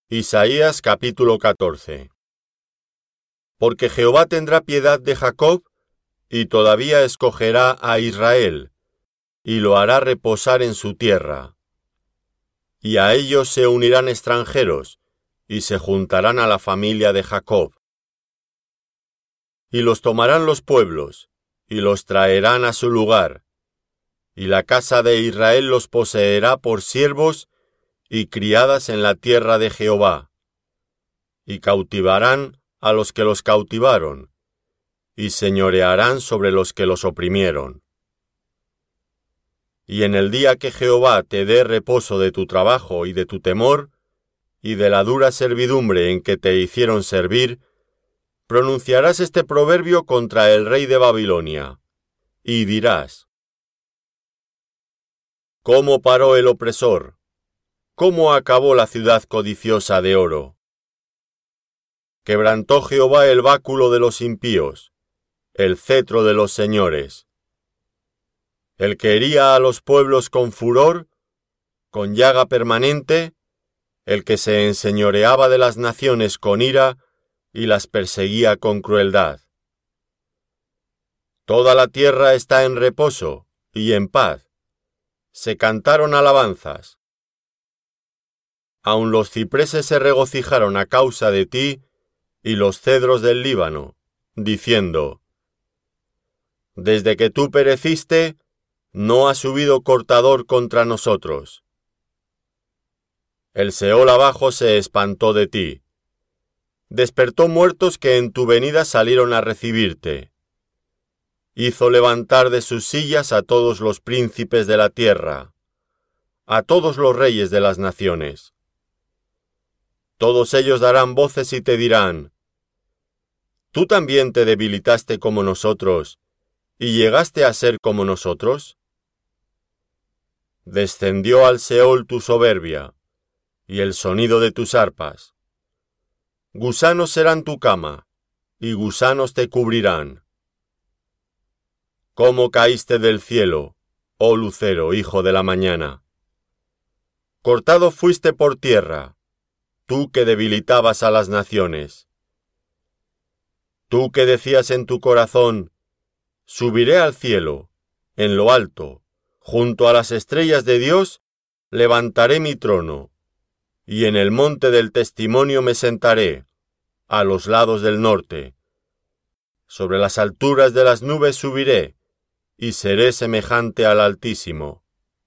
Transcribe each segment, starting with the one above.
Isaías capítulo 14. Porque Jehová tendrá piedad de Jacob, y todavía escogerá a Israel, y lo hará reposar en su tierra. Y a ellos se unirán extranjeros, y se juntarán a la familia de Jacob. Y los tomarán los pueblos, y los traerán a su lugar, y la casa de Israel los poseerá por siervos y criadas en la tierra de Jehová, y cautivarán a los que los cautivaron, y señorearán sobre los que los oprimieron. Y en el día que Jehová te dé reposo de tu trabajo y de tu temor, y de la dura servidumbre en que te hicieron servir, pronunciarás este proverbio contra el rey de Babilonia, y dirás: ¿Cómo paró el opresor? ¿Cómo acabó la ciudad codiciosa de oro? Quebrantó Jehová el báculo de los impíos, el cetro de los señores. El que hería a los pueblos con furor, con llaga permanente, el que se enseñoreaba de las naciones con ira y las perseguía con crueldad. Toda la tierra está en reposo y en paz. Se cantaron alabanzas. Aun los cipreses se regocijaron a causa de ti, y los cedros del Líbano, diciendo: Desde que tú pereciste, no ha subido cortador contra nosotros. El Seol abajo se espantó de ti. Despertó muertos que en tu venida salieron a recibirte. Hizo levantar de sus sillas a todos los príncipes de la tierra, a todos los reyes de las naciones. Todos ellos darán voces y te dirán: ¿Tú también te debilitaste como nosotros, y llegaste a ser como nosotros? Descendió al Seol tu soberbia, y el sonido de tus arpas. Gusanos serán tu cama, y gusanos te cubrirán. ¿Cómo caíste del cielo, oh lucero, hijo de la mañana? Cortado fuiste por tierra, tú que debilitabas a las naciones. Tú que decías en tu corazón: subiré al cielo, en lo alto, junto a las estrellas de Dios, levantaré mi trono, y en el monte del testimonio me sentaré, a los lados del norte. Sobre las alturas de las nubes subiré, y seré semejante al Altísimo.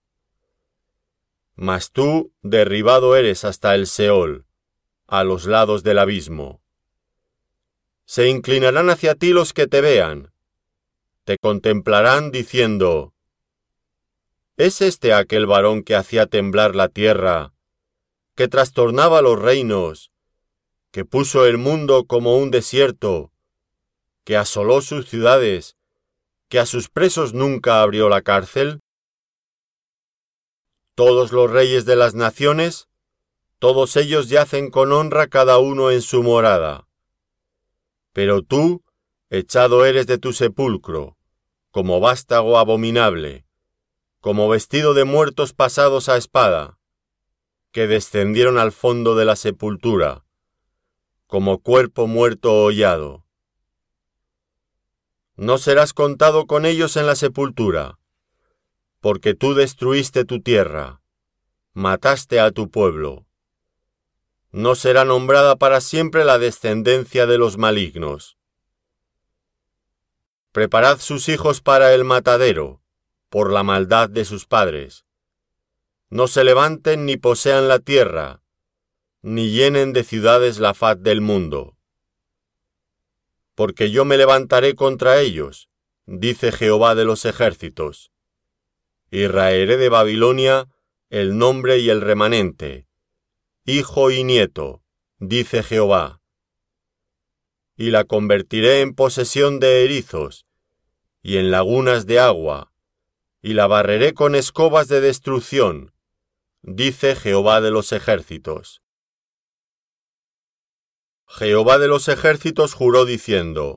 Mas tú derribado eres hasta el Seol, a los lados del abismo. Se inclinarán hacia ti los que te vean, te contemplarán diciendo: ¿Es este aquel varón que hacía temblar la tierra, que trastornaba los reinos, que puso el mundo como un desierto, que asoló sus ciudades, que a sus presos nunca abrió la cárcel? Todos los reyes de las naciones, todos ellos yacen con honra cada uno en su morada. Pero tú, echado eres de tu sepulcro, como vástago abominable, como vestido de muertos pasados a espada, que descendieron al fondo de la sepultura, como cuerpo muerto hollado. No serás contado con ellos en la sepultura, porque tú destruiste tu tierra, mataste a tu pueblo. No será nombrada para siempre la descendencia de los malignos. Preparad sus hijos para el matadero, por la maldad de sus padres. No se levanten ni posean la tierra, ni llenen de ciudades la faz del mundo. Porque yo me levantaré contra ellos, dice Jehová de los ejércitos, y raeré de Babilonia el nombre y el remanente, hijo y nieto, dice Jehová. Y la convertiré en posesión de erizos, y en lagunas de agua, y la barreré con escobas de destrucción, dice Jehová de los ejércitos. Jehová de los ejércitos juró diciendo: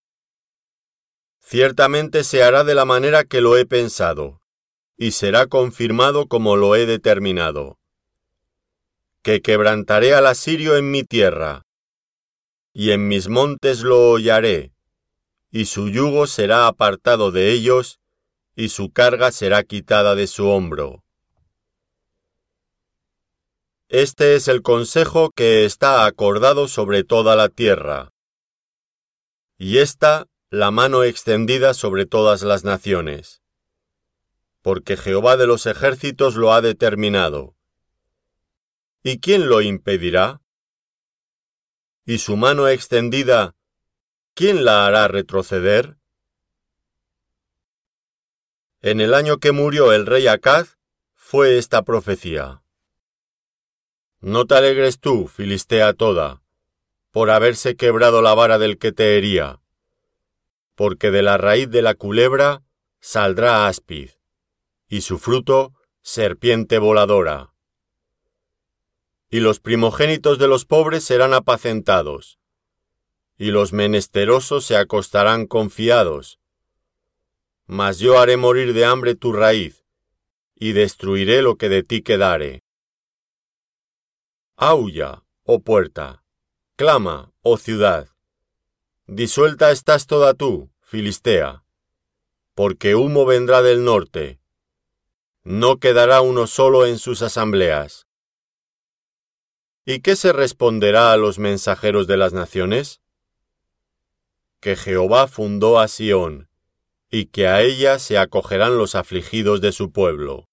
Ciertamente se hará de la manera que lo he pensado, y será confirmado como lo he determinado. que quebrantaré al asirio en mi tierra, y en mis montes lo hollaré, y su yugo será apartado de ellos, y su carga será quitada de su hombro. Este es el consejo que está acordado sobre toda la tierra, y esta la mano extendida sobre todas las naciones, porque Jehová de los ejércitos lo ha determinado. ¿Y quién lo impedirá? ¿Y su mano extendida, quién la hará retroceder? En el año que murió el rey Acaz, fue esta profecía. No te alegres tú, Filistea toda, por haberse quebrado la vara del que te hería, porque de la raíz de la culebra saldrá áspid, y su fruto serpiente voladora. Y los primogénitos de los pobres serán apacentados, y los menesterosos se acostarán confiados. Mas yo haré morir de hambre tu raíz, y destruiré lo que de ti quedare. Aulla, oh puerta, clama, oh ciudad. Disuelta estás toda tú, Filistea, porque humo vendrá del norte. No quedará uno solo en sus asambleas. ¿Y qué se responderá a los mensajeros de las naciones? Que Jehová fundó a Sión, y que a ella se acogerán los afligidos de su pueblo.